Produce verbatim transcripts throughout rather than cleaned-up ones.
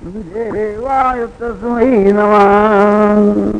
देवाय तस्मै नमः।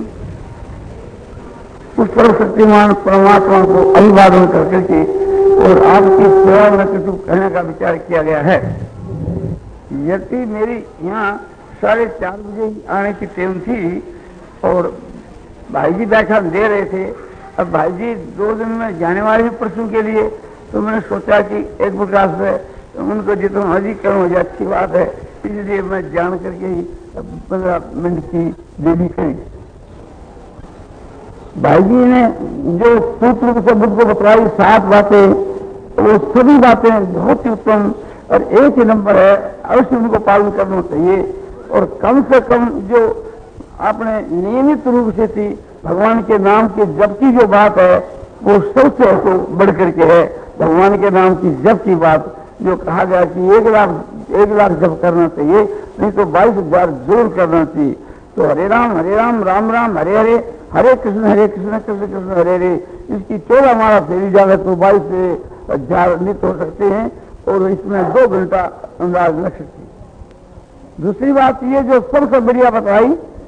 उस सर्वशक्तिमान परमात्मा को अभिवादन करके के और आपकी सेवा में कुछ कहने का विचार किया गया है। यदि मेरी यहाँ साढ़े चार बजे आने की टाइम थी और भाई जी व्याख्यान दे रहे थे। अब भाई जी दो दिन में जाने वाले हैं परसों के लिए, तो मैंने सोचा कि एक प्रकार से उनको जितना मर्जीकरण हो जाए अच्छी बात है, इसलिए मैं जान करके ही पंद्रह मिनट की देरी करी। भाई जी ने जो सूत्र से बुद्ध को बतलाई सात बातें, वो सभी बातें बहुत ही उत्तम और एक ही नंबर है, अवश्य उनको पालन करना चाहिए। और कम से कम जो आपने नियमित रूप से थी भगवान के नाम के जप की जो बात है वो सबसे तो बढ़ करके है। भगवान के नाम की जप की बात जो कहा गया कि एक लाख एक लाख जप करना चाहिए, नहीं तो बाईस हजार जरूर करना चाहिए। तो हरे राम हरे राम राम राम हरे हरे, हरे कृष्ण हरे कृष्ण कृष्ण कृष्ण हरे हरे, इसकी चौदह माला फेरी जाए तो बाईस हजार नित हो सकते हैं और इसमें दो घंटा अंदाज लग सकती है। दूसरी बात ये जो सबसे बढ़िया बताई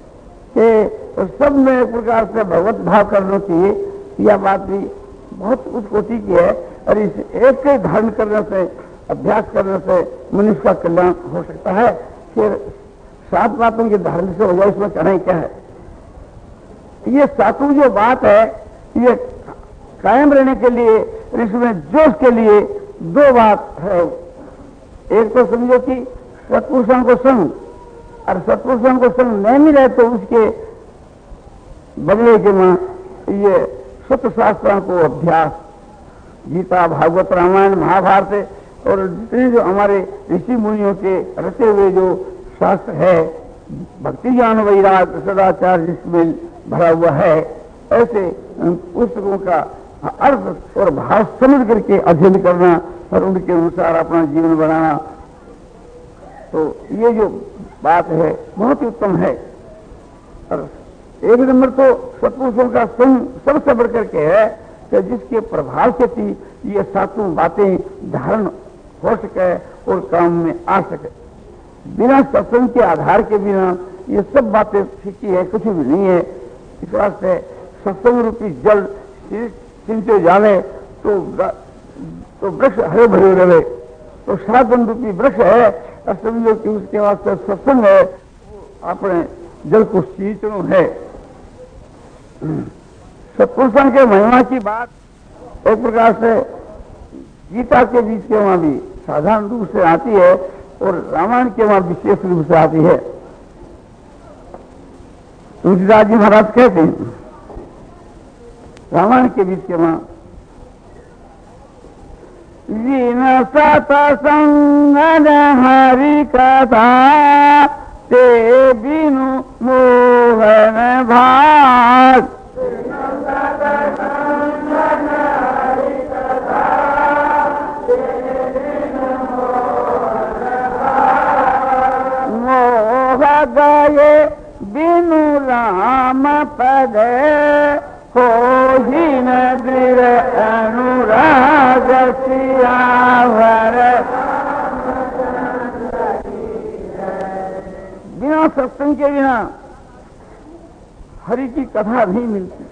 कि सब में एक प्रकार से भगवत भाव करना चाहिए, यह बात भी बहुत उच्च कोटि की है। और इस एक के धारण करने से, अभ्यास करने से मनुष्य का कल्याण हो सकता है। फिर सात बातों के धारण से हो जाए, इसमें कहना क्या है। ये सातों जो बात है ये कायम रहने के लिए, इसमें जोश के लिए दो बात है। एक तो समझो कि सत्पुरुषों को संग, और सत्पुरुषों को संग नहीं मिले तो उसके बदले के मां ये सत्य शास्त्रों को अभ्यास, गीता भागवत रामायण महाभारत और जितने जो हमारे ऋषि मुनियों के रचे हुए जो शास्त्र है, भक्ति ज्ञान वैराग सदाचार जिसमें भरा हुआ है, ऐसे पुस्तकों का अर्थ और भाव समझ करके अध्ययन करना और उनके अनुसार अपना जीवन बनाना, तो ये जो बात है बहुत ही उत्तम है। और एक नंबर तो सत्पुरुषों का संग सबसे बढ़ करके है कि जिसके प्रभाव से थी ये सातों बातें धारण हो सके और काम में आ सके। बिना सत्संग के आधार के बिना ये सब बातें फीकी है, कुछ भी नहीं है। इस वास्ते सत्संग रूपी जल सिंचे जाने तो तो वृक्ष हरे भरे रहे, तो साधन रूपी वृक्ष है और समझो कि उसके वास्ते सत्संग है, अपने जल को सींचना है। सत्पुरुषों के महिमा की बात एक प्रकार से गीता के बीच के वहां भी साधारण रूप से आती है और रामायण के वहां विशेष रूप से आती है। तुलसीदास जी महाराज कहते हैं रामायण के बीच के वहां जीन सतसंग हरि कथा ते बिनु मोहन भाग, मोह गए बिनु राम पद हो ही न दृढ़ अनुराग सियावर। बिना सत्संग के बिना हरि की कथा नहीं मिलती।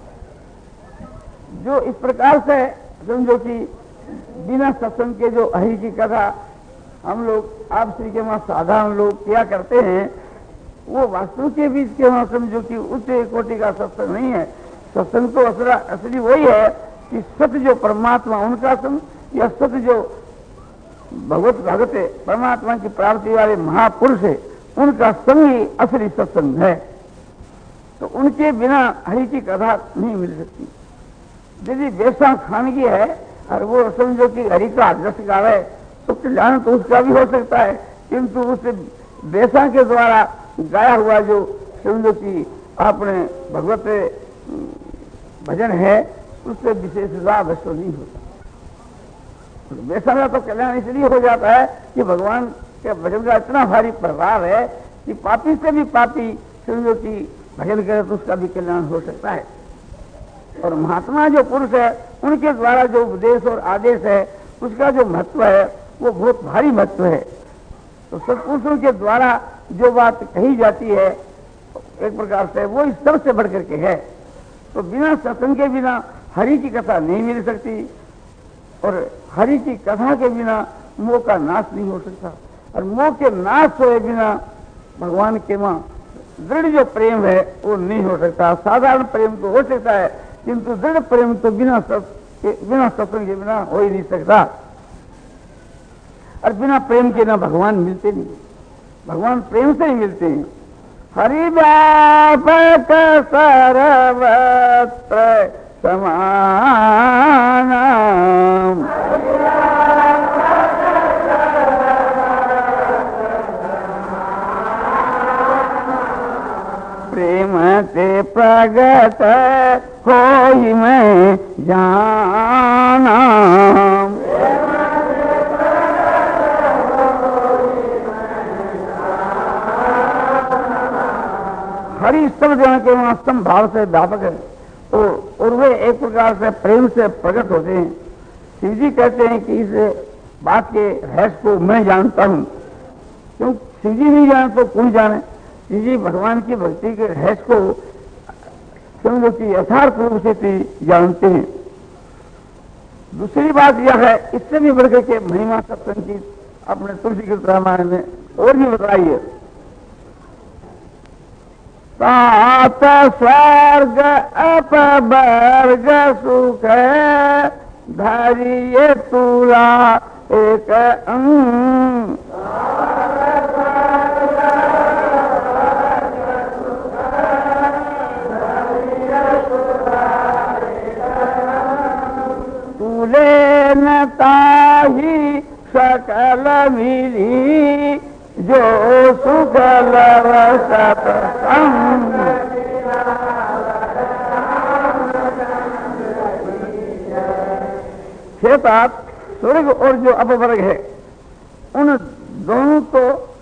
जो इस प्रकार से समझो कि बिना सत्संग के जो हरि की कथा हम लोग आप श्री के वहां साधारण लोग क्या करते हैं, वो वास्तु के बीच के वहां समझो कि उच्च कोटि का सत्संग नहीं है। सत्संग तो असरा असली वही है कि सत्य जो परमात्मा उनका संग या सत्य जो भगवत भगत है, परमात्मा की प्राप्ति वाले महापुरुष है, उनका संग ही असली सत्संग है। तो उनके बिना हरि की कथा नहीं मिल सकती। यदि बेसा खानगी है और वो समझो कि हरि का रस गावे तो कल्याण तो उसका भी हो सकता है, किंतु उस बेसा के द्वारा गाया हुआ जो समझो कि आपने भगवत भजन है उससे विशेष लाभ तो नहीं होता। बेसा का तो कल्याण इसलिए हो जाता है कि भगवान के भजन का इतना भारी प्रभाव है कि पापी से भी पापी समझो कि भजन करे तो उसका भी कल्याण हो सकता है। और महात्मा जो पुरुष है उनके द्वारा जो उपदेश और आदेश है उसका जो महत्व है वो बहुत भारी महत्व है। तो सत्पुरुषों के द्वारा जो बात कही जाती है एक प्रकार से वो इस सबसे बढ़ करके है। तो बिना सत्संग के बिना हरि की कथा नहीं मिल सकती, और हरि की कथा के बिना मोह का नाश नहीं हो सकता, और मोह के नाश हुए बिना भगवान के मां दृढ़ जो प्रेम है वो नहीं हो सकता। साधारण प्रेम तो हो सकता है, किंतु दृढ़ प्रेम तो बिना बिना सत्संग के बिना हो ही नहीं सकता। और बिना प्रेम के ना भगवान मिलते नहीं, भगवान प्रेम से ही मिलते हैं। हरि व्यापक सर्वत्र समान, प्रेम से प्रगट होई मैं जाना। हरि सब जन के वास्तव भाव से व्यापक है, तो और वे एक प्रकार से प्रेम से प्रकट होते हैं। शिव जी कहते हैं कि इस बात के रहस्य को मैं जानता हूं, क्यों शिव जी नहीं जाने तो कौन जाने। शिव जी भगवान की भक्ति के रहस्य को समझो कि यथार्थ रूप से जानते हैं। दूसरी बात यह है, इससे भी बढ़कर के महिमा सत्संग की अपने तुलसीकृत रामायण में और भी बताई है। तात स्वर्ग अपवर्ग सुख धैर्य तुला एक अंग, तुले न ताही सकल मिली जो सुख लव सत्संग। खेतात स्वर्ग और जो अपवर्ग है उन दोनों को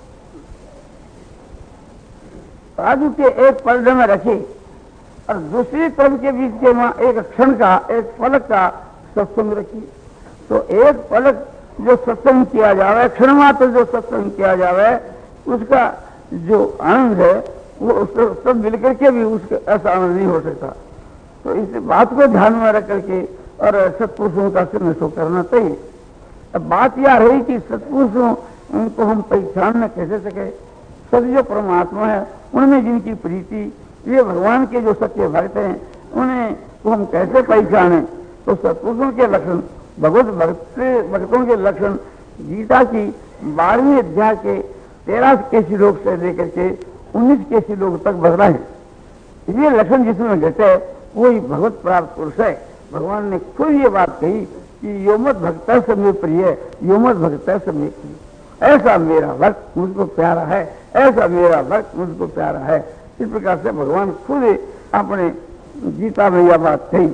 राजू के एक पर्दे में रखी, और दूसरी तरफ के बीच के वहां एक क्षण का एक पलक का सत्संग रखी। तो एक पलक जो सत्संग किया जावे, क्षण मात्र जो सत्संग किया जावे, उसका जो आनंद है वो सब मिलकर के भी उसका ऐसा आनंद नहीं हो सकता। तो इस बात को ध्यान में रख करके और सत्पुरुषों का सिमरण करना चाहिए। अब बात यह रही कि सत्पुरुषों उनको हम पहचान न कैसे सके। सब जो परमात्मा है उनमें जिनकी प्रीति, ये भगवान के जो सच्चे भक्त हैं उन्हें तो हम कैसे पहचाने। तो सत्पुरुषों के लक्षण, भगवत भक्त भक्तों के लक्षण गीता की बारहवीं अध्याय के तेरह के श्लोक से लेकर के उन्नीस के श्लोक तक बदला है। ये लक्षण जिसमें घटे वही भगवत प्राप्त पुरुष है। भगवान ने खुद ये बात कही कि योमत भक्त समय प्रिय, योमत भक्त समय प्रिय। ऐसा मेरा भक्त मुझको प्यारा है, ऐसा मेरा भक्त मुझको प्यारा है। इस प्रकार से भगवान खुद अपने गीता में यह बात कही।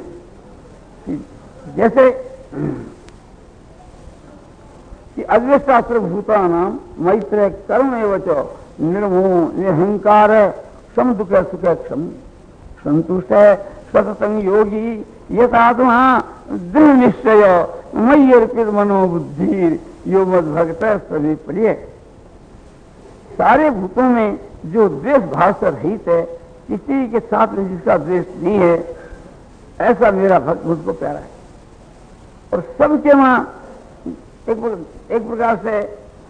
जैसे कि अद्वैतास्त्र भूतानाम मैत्र कर्म एवं निर्मोह निहंकार सम दुख सुख क्षम संतुष्ट सतसंग योगी यथात्मा दृढ़ निश्चय मयि अर्पित मनोबुद्धि यो मद भक्त सभी प्रिय। सारे भूतों में जो द्वेष भाव से रहित है, किसी के साथ में जिसका द्वेष नहीं है, ऐसा मेरा भक्त मुझको प्यारा है। और सबके वहां एक, एक प्रकार से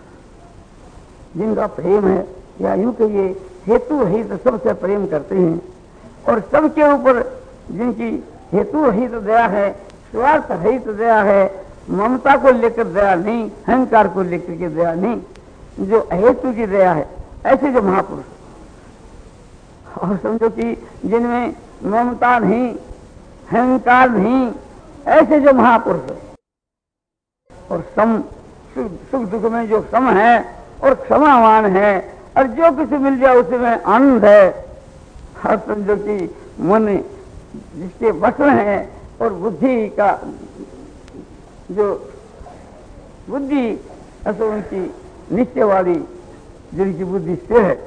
जिनका प्रेम है, या यूं कहिए हेतु रहित सबसे प्रेम करते हैं, और सबके ऊपर जिनकी हेतु रहित दया है, स्वार्थ रहित दया है, ममता को लेकर दया नहीं, अहंकार को लेकर के दया नहीं, जो हेतु की दया है, ऐसे जो महापुरुष। और समझो कि जिनमें ममता नहीं, अहंकार नहीं, ऐसे जो महापुरुष है, और सम सुख दुख में जो सम है और क्षमावान है, और जो किसी मिल जाए उसमें आनंद है। हर समझो कि मन जिसके वश में है, और बुद्धि का जो बुद्धि ऐसा उनकी निश्चय वाली जिनकी बुद्धि स्थिर है,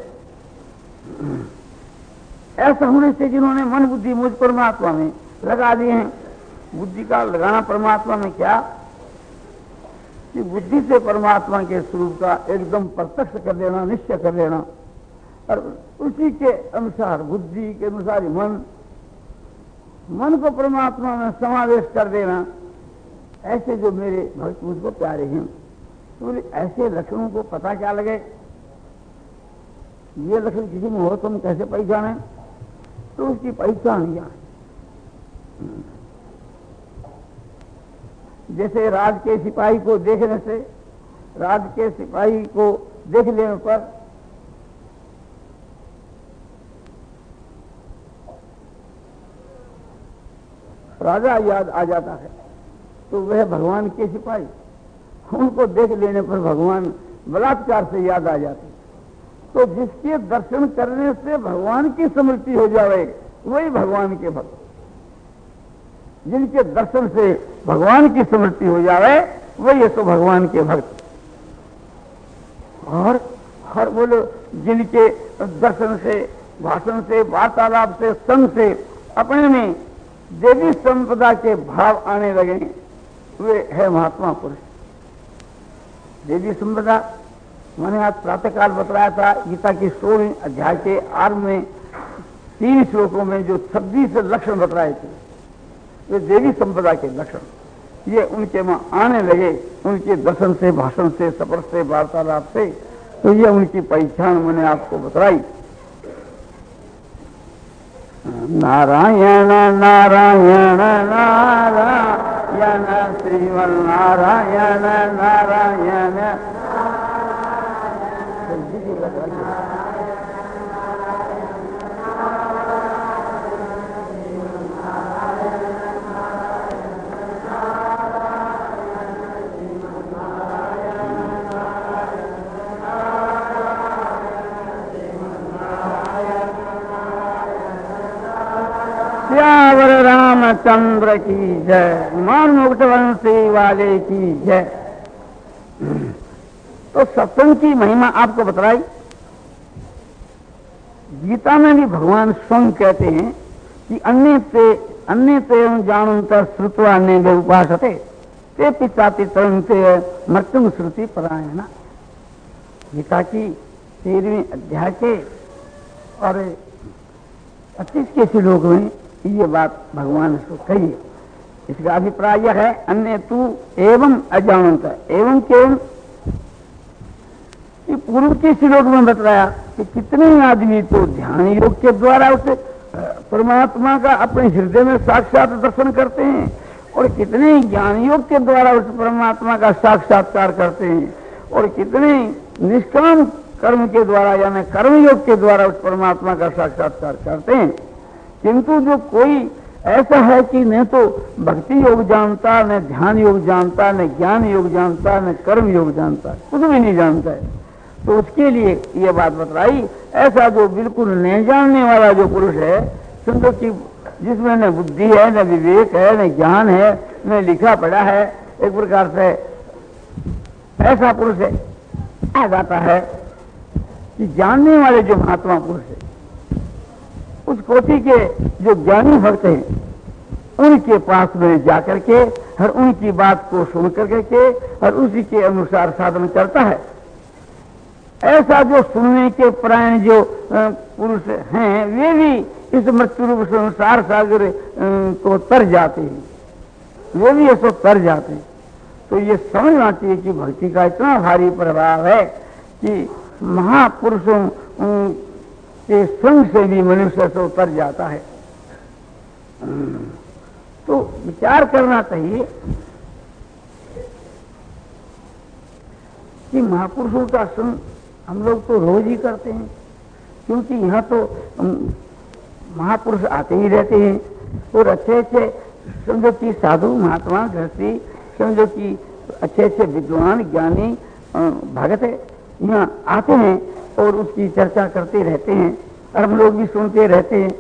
ऐसा होने से जिन्होंने मन बुद्धि मुझ परमात्मा में लगा दिए हैं। बुद्धि का लगाना परमात्मा में क्या कि बुद्धि से परमात्मा के स्वरूप का एकदम प्रत्यक्ष कर देना, निश्चय कर लेना, और उसी के अनुसार बुद्धि के अनुसार मन मन को परमात्मा में समावेश कर देना। ऐसे जो मेरे भक्त मुझको प्यारे हैं, तो बोले ऐसे लक्षणों को पता क्या लगे, ये लक्षण किसी में हो तो हम कैसे पहचाने? तो उसकी पहचान क्या है? जैसे राज के सिपाही को देखने से, राज के सिपाही को देख लेने पर राजा याद आ जाता है, तो वह भगवान के सिपाही, उनको देख लेने पर भगवान बलात्कार से याद आ जाते। तो जिसके दर्शन करने से भगवान की स्मृति हो जाए वही भगवान के भक्त। जिनके दर्शन से भगवान की स्मृति हो जाए वही तो भगवान के भक्त। और हर बोलो जिनके दर्शन से, भाषण से, वार्तालाप से, संग से अपने में देवी संपदा के भाव आने लगे, वे है महात्मा पुरुष। देवी संपदा मैंने आज प्रातःकाल बताया था, गीता की सोलह अध्याय के आरंभ में तीन श्लोकों में जो छब्बीस लक्षण बतलाए थे, वे देवी संपदा के लक्षण ये उनके में आने लगे, उनके दर्शन से, भाषण से, स्पर्श से, वार्तालाप से। तो ये उनकी पहचान मैंने आपको बतलाई। नारायण नारायण नारायण श्रीमन नारायण नारायण। श्यावर रामचंद्र की जय, मान मुक्तवंशी वाले की जय। तो सत्संग की महिमा आपको बतलाई। गीता में भी भगवान स्वयं कहते हैं कि अन्य ते अन्य ते जानन्त श्रुत्वा अन्य उपासते ते पिताति तरन्ते मृत्युम श्रुति परायण। गीता की तेरहवीं अध्याय के और पच्चीस के श्लोक में ये बात भगवान ने कही है। इसका अभिप्राय यह है, अन्य तू एवं अजानंत, एवं केवल कि पूर्व के श्लोक में बताया कि कितने आदमी तो ध्यान योग के द्वारा उसे परमात्मा का अपने हृदय में साक्षात दर्शन करते हैं, और कितने ज्ञान योग के द्वारा उस परमात्मा का साक्षात्कार करते हैं, और कितने निष्काम कर्म के द्वारा यानी कर्म योग के द्वारा उस परमात्मा का साक्षात्कार करते हैं। किंतु जो कोई ऐसा है कि न तो भक्ति योग जानता, न ध्यान योग जानता, न ज्ञान योग जानता, न कर्म योग जानता, कुछ भी नहीं जानता है, तो उसके लिए ये बात बतलाई। ऐसा जो बिल्कुल नहीं जानने वाला जो पुरुष है, समझो कि जिसमें न बुद्धि है, न विवेक है, न ज्ञान है, न लिखा पढ़ा है, एक प्रकार से ऐसा पुरुष है, आ जाता है कि जानने वाले जो महात्मा पुरुष है, उस कोटि के जो ज्ञानी भक्त हैं, उनके पास में जाकर के हर उनकी बात को सुन करके के और उसी के अनुसार साधन करता है। ऐसा जो सुनने के परायण जो पुरुष हैं, वे भी इस मृत्यु रूप संसार सागर को तर जाते हैं, वे भी ऐसा तर जाते हैं। तो ये समझना चाहिए कि भक्ति का इतना भारी प्रभाव है कि महापुरुषों के संग से भी मनुष्य से उतर जाता है। तो विचार करना चाहिए कि महापुरुषों का संग हम लोग तो रोज ही करते हैं, क्योंकि यहाँ तो महापुरुष आते ही रहते हैं, और अच्छे अच्छे समझो कि साधु महात्मा गृहस्थी, समझो कि अच्छे अच्छे विद्वान ज्ञानी भगत यहाँ आते हैं और उसकी चर्चा करते रहते हैं, और हम लोग भी सुनते रहते हैं।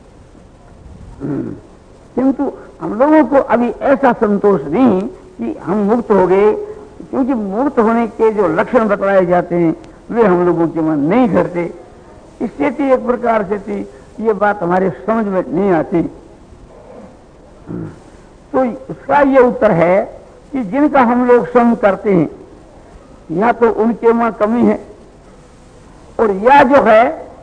किंतु हम लोगों को अभी ऐसा संतोष नहीं कि हम मुक्त हो गए, क्योंकि मुक्त होने के जो लक्षण बताए जाते हैं वे हम लोगों के मन नहीं करते। इससे थी एक प्रकार से थी ये बात हमारे समझ में नहीं आती। तो उसका ये उत्तर है कि जिनका हम लोग संग करते हैं, या तो उनके में कमी है, और या जो है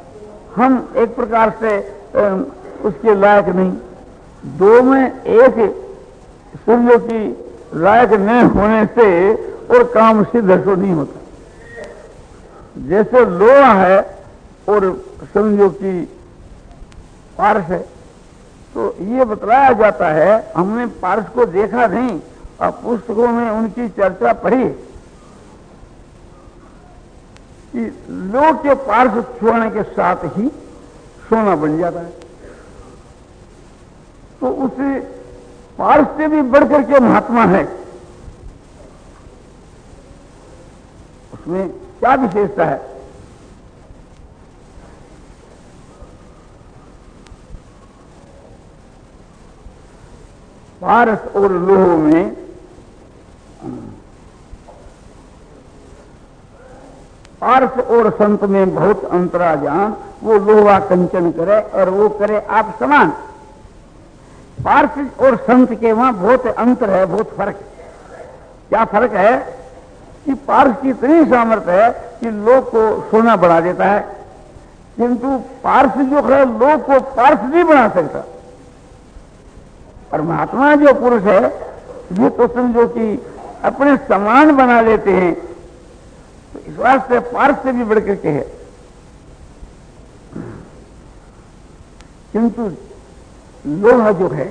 हम एक प्रकार से उसके लायक नहीं। दो में एक समझो कि लायक न होने से और काम सिद्ध तो नहीं होता। जैसे लोहा है और समझो कि पारस है, तो ये बतलाया जाता है, हमने पारस को देखा नहीं और पुस्तकों में उनकी चर्चा पढ़ी कि लोह के पारस छूने के साथ ही सोना बन जाता है। तो उसे पारस से भी बढ़कर के महात्मा है, उसमें क्या विशेषता है? पारस और लोह में पारस और संत में बहुत अंतरा जान, वो लोहा कंचन करे और वो करे आप समान। पारस और संत के वहां बहुत अंतर है, बहुत फर्क है। क्या फर्क है कि पारस की इतनी सामर्थ्य है कि लोग को सोना बना देता है, किंतु पारस जो है लोग को पारस नहीं बना सकता। और महात्मा जो पुरुष है ये तो समझो कि अपने समान बना लेते हैं। तो इस वास्ते पारस से भी बढ़कर के है। किंतु लोहा जो है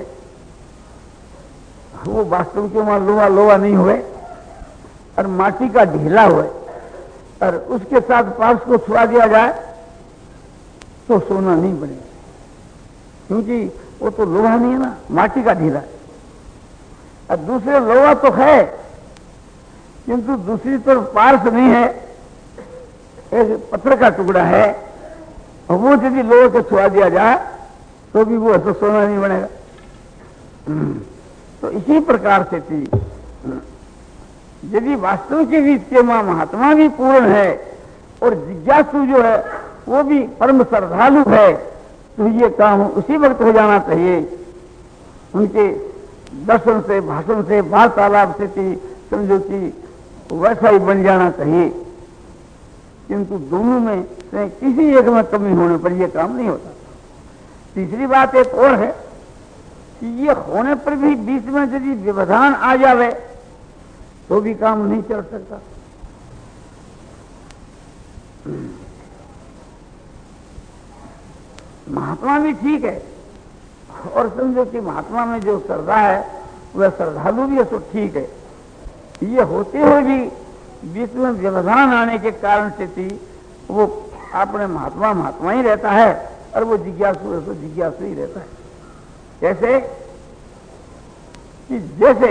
वो वास्तव के वहां लोहा लोहा नहीं हुए और माटी का ढीला हुए और उसके साथ पारस को छुआ दिया जाए तो सोना नहीं बनेगा, क्योंकि वो तो लोहा नहीं है ना, माटी का ढीला है। और दूसरे लोहा तो है किंतु दूसरी तरफ पारस नहीं है, एक पत्थर का टुकड़ा है और वो यदि लोहे को छुआ दिया जाए तो भी वो तो सोना नहीं बनेगा। तो इसी प्रकार से थी, यदि वास्तव के बीच के मां महात्मा भी पूर्ण है और जिज्ञासु जो है वो भी परम श्रद्धालु है, तो ये काम उसी वक्त हो जाना चाहिए। उनके दर्शन से, भाषण से, वार्तालाप से थी समझो कि वैसा ही बन जाना चाहिए। किंतु दोनों में से किसी एक में कमी होने पर यह काम नहीं होता। तीसरी बात एक और है कि ये होने पर भी बीच में यदि व्यवधान आ जावे तो भी काम नहीं चल सकता। महात्मा भी ठीक है और समझो कि महात्मा में जो श्रद्धा है वह श्रद्धालु भी है, तो ठीक है। ये होते हुए भी बीच में व्यवधान आने के कारण से थी वो अपने महात्मा महात्मा ही रहता है और वो जिज्ञासु है तो जिज्ञासु ही रहता है। कैसे कि जैसे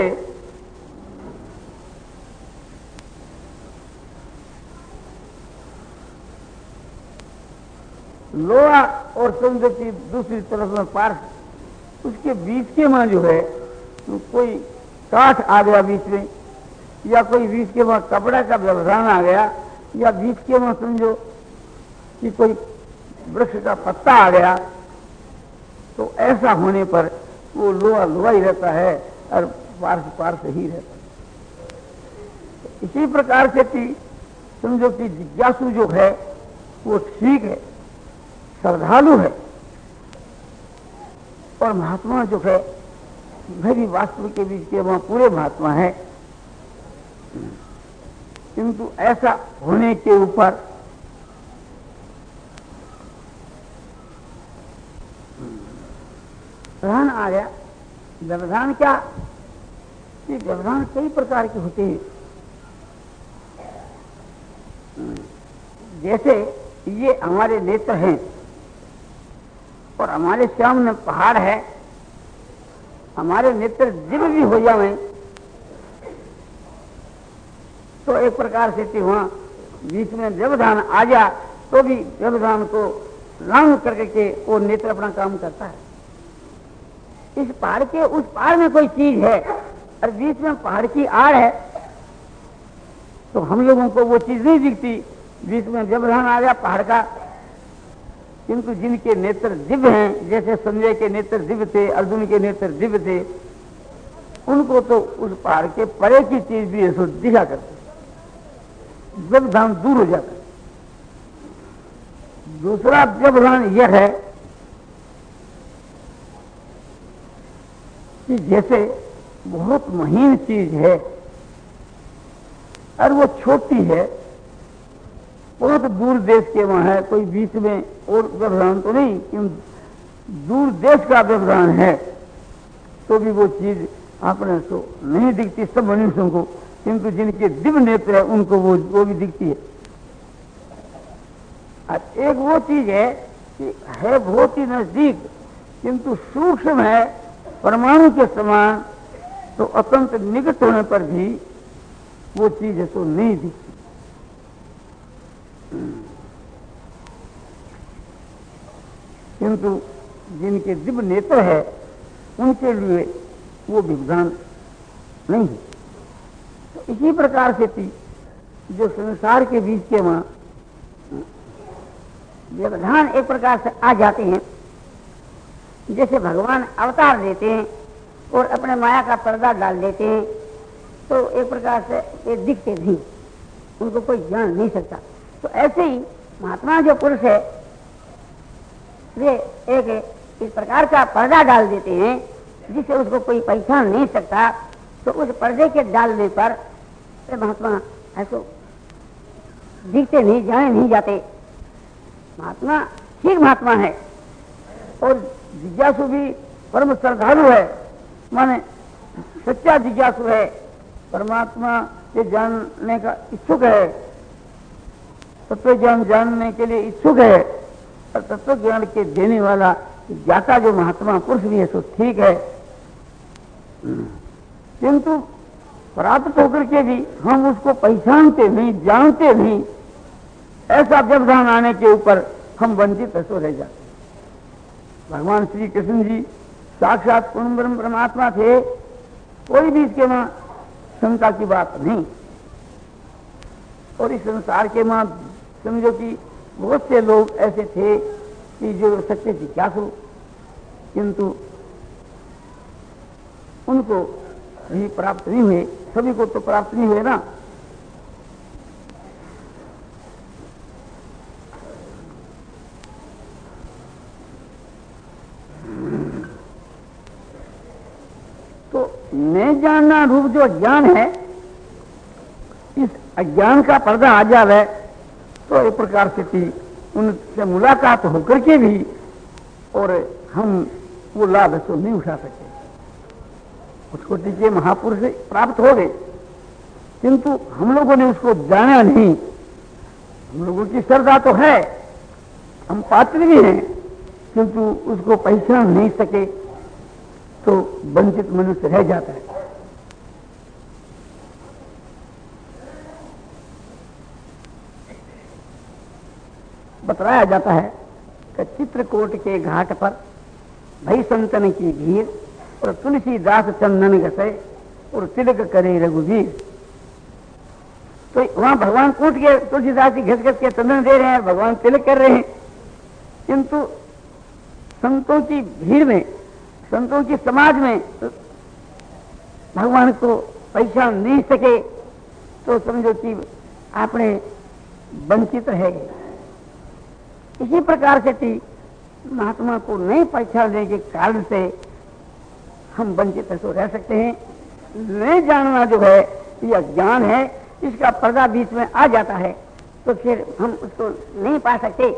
लोहा और समझो की दूसरी तरफ में पार्श, उसके बीच के वहां जो है कोई काठ आ गया बीच में, या कोई बीच के वहां कपड़ा का व्यवधान आ गया, या बीच के वहां समझो कि कोई वृक्ष का पत्ता आ गया, तो ऐसा होने पर वो लोहा लोहा ही रहता है और पार्श पार्श ही रहता है। इसी प्रकार से थी समझो कि जिज्ञासु जो है वो ठीक है, श्रद्धालु है, और महात्मा जो है वह भी वास्तव के बीच के वहां पूरे महात्मा है। किंतु ऐसा होने के ऊपर व्यवधान आ गया। व्यवधान क्या? ये व्यवधान कई प्रकार के होते हैं। जैसे ये हमारे नेत्र हैं और हमारे सामने पहाड़ है, हमारे नेत्र दिव्य भी हो जाए तो एक प्रकार से वहां बीच में व्यवधान आ जा तो भी व्यवधान को लांघ करके वो नेत्र अपना काम करता है। इस पहाड़ के उस पहाड़ में कोई चीज है और बीच में पहाड़ की आड़ है तो हम लोगों को वो चीज नहीं दिखती, बीच में व्यवधान आ गया पहाड़ का। किंतु जिनके नेत्र दिव्य हैं, जैसे संजय के नेत्र दिव्य थे, अर्जुन के नेत्र दिव्य थे, उनको तो उस पहाड़ के परे की चीज भी ऐसा दिखा करते, व्यवधान दूर हो जाता है। दूसरा व्यवधान यह है कि जैसे बहुत महीन चीज है और वो छोटी है, बहुत दूर देश के वहां है, कोई बीच में और व्यवधान तो नहीं, क्योंकि दूर देश का व्यवधान है तो भी वो चीज आपने तो नहीं दिखती सब मनुष्यों को, किंतु जिनके दिव्य नेत्र है उनको वो वो भी दिखती है। और एक वो चीज है कि है बहुत ही नजदीक किंतु सूक्ष्म है, परमाणु के समान, तो अत्यंत निकट होने पर भी वो चीज है तो नहीं दिखती। किंतु जिनके दिव्य नेत्र है उनके लिए वो व्यवधान नहीं है। तो इसी प्रकार से थी जो संसार के बीच के वहां व्यवधान एक प्रकार से आ जाते हैं, जैसे भगवान अवतार देते हैं और अपने माया का पर्दा डाल देते हैं, तो एक प्रकार से ये दिखते नहीं, उनको कोई जान नहीं सकता। तो ऐसे ही महात्मा जो पुरुष है वे एक इस प्रकार का पर्दा डाल देते हैं जिसे उसको कोई पहचान नहीं सकता। तो उस पर्दे के डालने पर महात्मा ऐसो दिखते नहीं, जाने नहीं जाते। महात्मा ठीक महात्मा है और जिज्ञासु भी परम श्रद्धालु है, माने सच्चा जिज्ञासु है, परमात्मा के जानने का इच्छुक है, तत्व ज्ञान जानने के लिए इच्छुक है, और तत्व ज्ञान के देने वाला ज्ञाता जो महात्मा पुरुष भी है सो ठीक है। किंतु प्राप्त होकर के भी हम उसको पहचानते नहीं, जानते नहीं, ऐसा व्यवधान आने के ऊपर हम वंचित ऐसो रह जाते। भगवान श्री कृष्ण जी साक्षात पूर्ण ब्रह्म परमात्मा थे, कोई भी इसके वहां शंका की बात नहीं। और इस संसार के वहां समझो कि बहुत से लोग ऐसे थे कि जो सच्चे जिज्ञासु, किंतु उनको भी प्राप्त नहीं हुए, सभी को तो प्राप्त नहीं हुए ना। तो मैं जानना रूप जो अज्ञान है, इस अज्ञान का पर्दा आ जावे तो एक प्रकार से थी उनसे मुलाकात होकर के भी और हम वो लाभ ऐसा नहीं उठा सकते। उसको टीके महापुरुष प्राप्त हो गए, किंतु हम लोगों ने उसको जाना नहीं। हम लोगों की श्रद्धा तो है, हम पात्र भी हैं, किंतु उसको पहचान नहीं सके तो वंचित मनुष्य रह जाता है। बतलाया जाता है कि चित्रकूट के घाट पर भई संतन की भीड़ और तुलसीदास चंदन घसे और तिलक करे रघुवीर। तो वहां भगवान कूट के तुलसीदास जी घस घस के चंदन दे रहे हैं, भगवान तिलक कर रहे हैं, किंतु संतों की भीड़ में, संतों की समाज में भगवान को पहचान नहीं सके तो समझो कि आपने वंचित रह गए। इसी प्रकार से थी महात्मा को नहीं पहचानने के कारण से हम वंचित तो रह सकते हैं। नहीं जानना जो है यह ज्ञान है, इसका पर्दा बीच में आ जाता है तो फिर हम उसको नहीं पा सकते।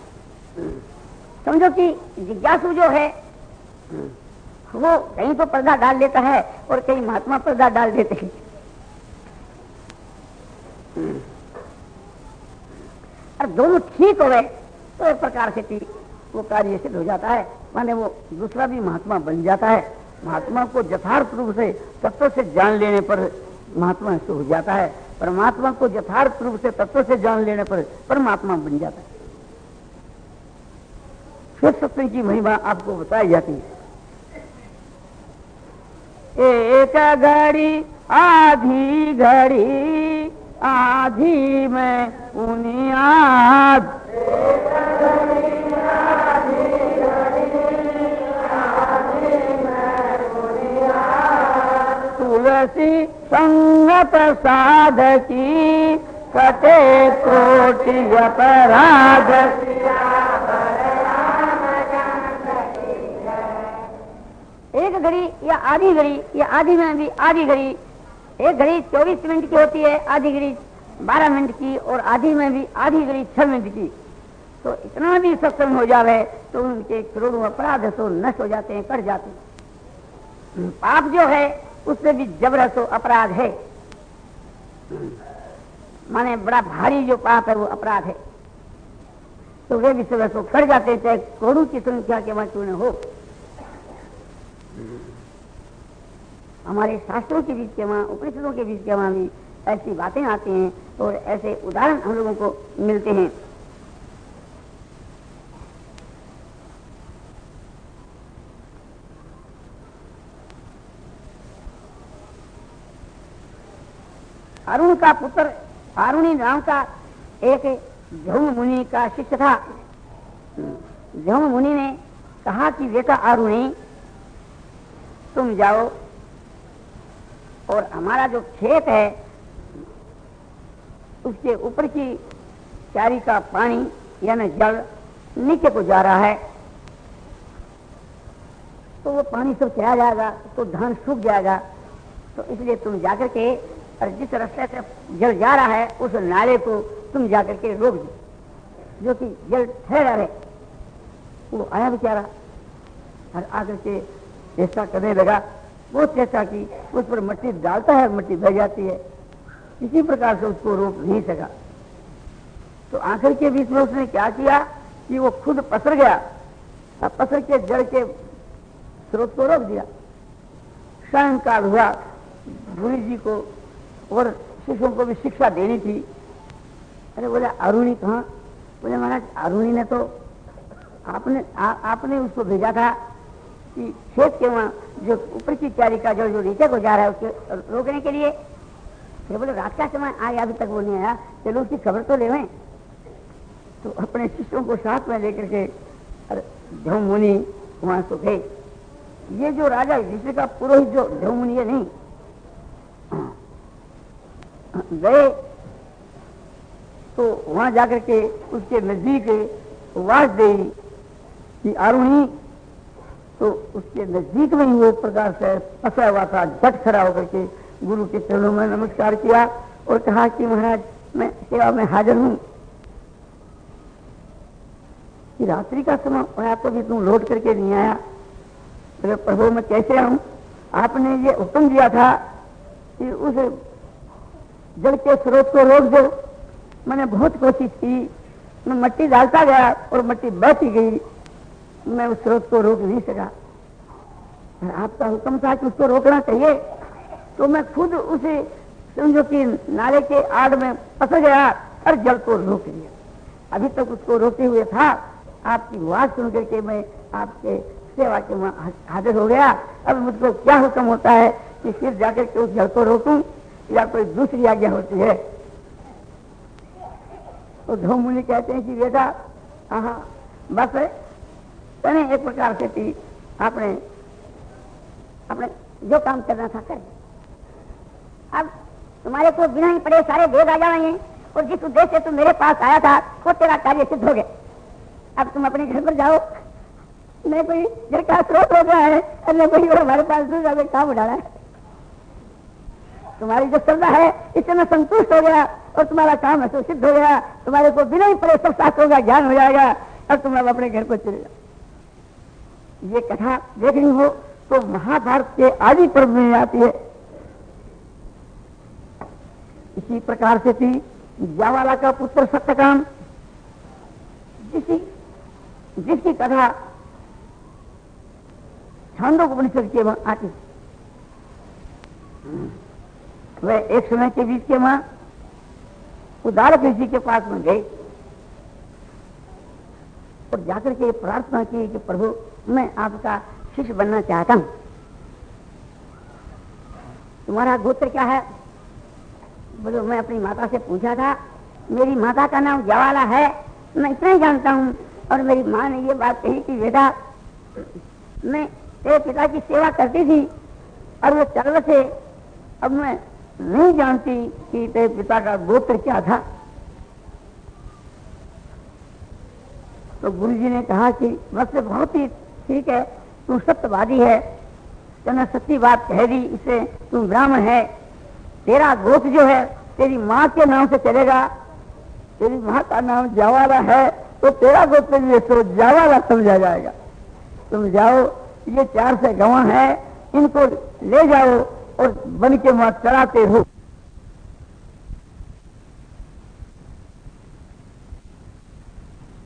समझो कि जिज्ञासु जो है वो कहीं तो पर्दा डाल लेता है और कहीं महात्मा पर्दा डाल देते हैं। और दोनों ठीक हो गए तो एक प्रकार से वो कार्य सिद्ध हो जाता है, माने वो दूसरा भी महात्मा बन जाता है। महात्मा को यथार्थ रूप से तत्व से जान लेने पर महात्मा ऐसे हो जाता है, परमात्मा को यथार्थ रूप से तत्व से जान लेने पर परमात्मा बन जाता है। फिर सत्य की महिमा आपको बताई जाती है। एक घड़ी आधी घड़ी आधी में बुनियाद, तुलसी संगत साधकी कटे कोटि अपराध। एक घड़ी या आधी घड़ी या आधी में भी आधी घड़ी, एक घड़ी चौबीस मिनट की होती है, आधी घड़ी बारह मिनट की, और आधी में भी आधी घड़ी छह मिनट की। तो इतना भी सत्संग हो जावे तो उनके करोड़ों अपराध तो नष्ट हो जाते हैं, कट जाते हैं। पाप जो है उससे भी जबरदस्त अपराध है, माने बड़ा भारी जो पाप है वो अपराध है, तो वे भी सब तो कट जाते हैं, चाहे करोड़ों की संख्या के वहां क्यों न हो। हमारे शास्त्रों के बीच के वहां, उपनिषदों के बीच के वहां भी ऐसी बातें आती हैं और ऐसे उदाहरण हम लोगों को मिलते हैं। अरुण का पुत्र अरुणी नाम का एक जौन मुनि का शिष्य था। जौन मुनि ने कहा कि बेटा अरुणी, तुम जाओ और हमारा जो खेत है उसके ऊपर की चारी का पानी यानी जल नीचे को जा रहा है, तो वो पानी सब चला जाएगा तो धान सूख जाएगा, तो इसलिए तुम जाकर के और जिस रास्ते से जल जा रहा है उस नाले को तुम जाकर के रोक दो, जो कि जल ठहरा रहे। वो आया बेचारा और आकर के चेष्टा करने लगा, बहुत चेष्टा की, उस पर मिट्टी डालता है, मिट्टी बह जाती है, किसी प्रकार से उसको रोक नहीं सका। तो आखिर के बीच में उसने क्या किया कि वो खुद पसर गया और पसर के जड़ के स्रोत को रोक दिया। सायंकाल हुआ, गुरु जी को और शिष्यों को भी शिक्षा देनी थी। अरे बोले अरुणी कहाँ? बोले महाराज अरुणी ने तो आपने आ, आपने उसको भेजा था कि खेत के वहां जो ऊपर की क्यारी का जल जो नीचे को जा रहा है उसके रोकने के लिए। फिर बोले रात का समय आया, अभी तक वो नहीं आया, चलो उसकी खबर तो लेवें। तो अपने शिष्यों को साथ में लेकर के धौम मुनि वहां से गए। ये जो राजा युधिष्ठिर का पुरोहित जो धौम मुनि है नहीं गए, तो वहां जाकर के उसके नजदीक वास दे कि आरुणी, तो उसके नजदीक में ही वो एक प्रकार से फंसा हुआ था। झट खड़ा होकर के गुरु के चरणों में नमस्कार किया और कहा कि महाराज मैं सेवा में हाजिर हूं। कि रात्रि का समय होया तो भी तुम लौट करके नहीं आया। तो प्रभु मैं कैसे आऊं? आपने ये हुक्म दिया था कि उस जल के स्रोत को रोक दो। मैंने बहुत कोशिश की, मैं मिट्टी डालता गया और मिट्टी बहती गई, मैं उस स्रोत को रोक नहीं सका। आपका हुक्म था कि उसको रोकना चाहिए, तो मैं खुद उसे समझो कि नाले के आड़ में फंस गया और जल को रोक दिया। अभी तक उसको रोके हुए था, आपकी आवाज सुन करके मैं आपके सेवा के वहां हाजिर हो गया। अब मुझको क्या हुक्म होता है कि फिर जाकर के उस जल को रोकूं या कोई दूसरी आज्ञा होती है? तो धौम मुनि कहते हैं कि बेटा हाँ बस तने एक प्रकार से थी, आपने आपने जो काम करना था कर। अब तुम्हारे को बिना ही पड़े सारे वेद आ जाएंगे और जिस उद्देश्य से तुम मेरे पास आया था वो तेरा कार्य सिद्ध हो गया। अब तुम अपने घर पर जाओ, न कोई घर का स्रोत हो गया है और न कोई हमारे पास दूसरा कोई काम उठाना है। तुम्हारी जो श्रद्धा है इससे मैं संतुष्ट हो गया और तुम्हारा काम है तो सिद्ध हो गया। तुम्हारे को बिना ही पड़े सब शास्त्रों का ज्ञान हो जाएगा और तुम अब अपने घर को चले जाओ। ये कथा देखनी हो तो महाभारत के आदि पर्व में आती है। इसी प्रकार से थी जावाला का पुत्र सत्यकाम, जिसकी जिसकी कथा छांदोपनिषद के वहां आती। वह एक समय के बीच के वहां उदालक ऋषि के पास में गए और जाकर के प्रार्थना की कि प्रभु मैं आपका शिष्य बनना चाहता हूं। तुम्हारा गोत्र क्या है? बोलो मैं अपनी माता से पूछा था, मेरी माता का नाम जवाला है, मैं इतना ही जानता हूं। और मेरी माँ ने ये बात कही कि बेटा मैं तेरे पिता की सेवा करती थी और वो चल से अब मैं नहीं जानती कि तेरे पिता का गोत्र क्या था। तो गुरु जी ने कहा कि बस बहुत ही ठीक है, तू सत्यवादी है, तूने सच्ची बात कह दी, इसे तू ब्राह्मण है, तेरा गोत्र जो है तेरी माँ के नाम से चलेगा, तेरी माँ का नाम जावाला है तो तेरा गोत्र भी तो जावाला समझा जाएगा। तुम जाओ, ये चार से गवाह है, इनको ले जाओ और बन के वहां चढ़ाते हो।